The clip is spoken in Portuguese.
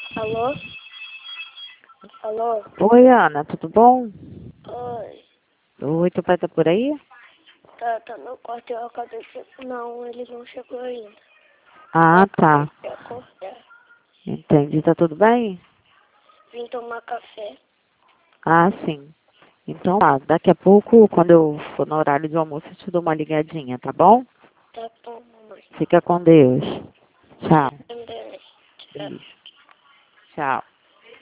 Alô? Alô? Oi, Ana, tudo bom? Oi. Oi, teu pai tá por aí? Tá no quarto, eu acabei de... Não, ele não chegou ainda. Ah, tá. De acordar. Entendi. Tá tudo bem? Vim tomar café. Ah, sim. Então, daqui a pouco, quando eu for no horário de almoço, eu te dou uma ligadinha, tá bom? Tá bom, mamãe. Fica com Deus. Tchau. Também. Tchau. Beijo. Tchau.